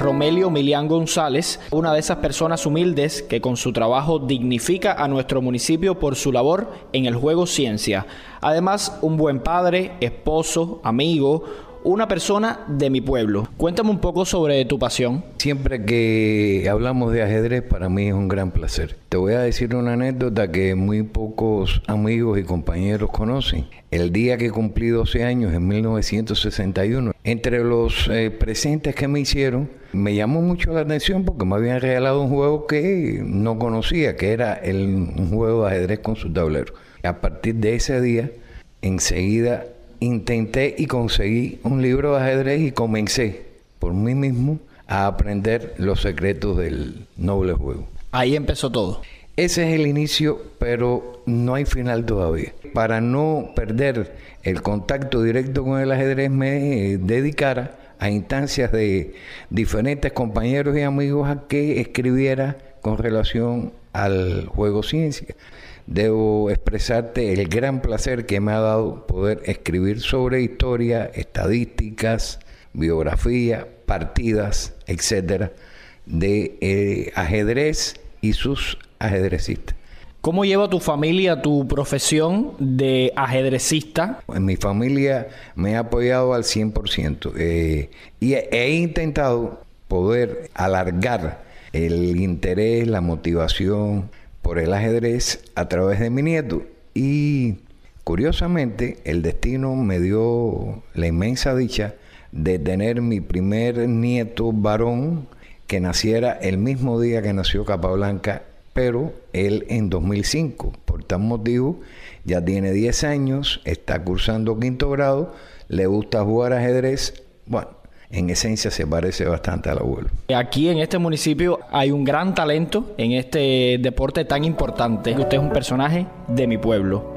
Romelio Milián González, una de esas personas humildes que con su trabajo dignifica a nuestro municipio por su labor en el juego ciencia. Además, un buen padre, esposo, amigo, una persona de mi pueblo. Cuéntame un poco sobre tu pasión. Siempre que hablamos de ajedrez, para mí es un gran placer. Te voy a decir una anécdota que muy pocos amigos y compañeros conocen. El día que cumplí 12 años, en 1961, entre los presentes que me hicieron, me llamó mucho la atención porque me habían regalado un juego que no conocía, que era un juego de ajedrez con su tablero. A partir de ese día, enseguida intenté y conseguí un libro de ajedrez y comencé por mí mismo a aprender los secretos del noble juego. Ahí empezó todo. Ese es el inicio, pero no hay final todavía. Para no perder el contacto directo con el ajedrez, me dedicara a instancias de diferentes compañeros y amigos a que escribiera con relación al juego ciencia. Debo expresarte el gran placer que me ha dado poder escribir sobre historia, estadísticas, biografía, partidas, etcétera, de ajedrez y sus ajedrecistas. ¿Cómo lleva tu familia tu profesión de ajedrecista? En mi familia me ha apoyado al 100%, y he intentado poder alargar el interés, la motivación por el ajedrez a través de mi nieto. Y curiosamente el destino me dio la inmensa dicha de tener mi primer nieto varón que naciera el mismo día que nació Capablanca, pero él en 2005. Por tal motivo ya tiene 10 años, está cursando 5º grado, le gusta jugar ajedrez. Bueno, en esencia se parece bastante al abuelo. Aquí en este municipio hay un gran talento en este deporte tan importante. Usted es un personaje de mi pueblo.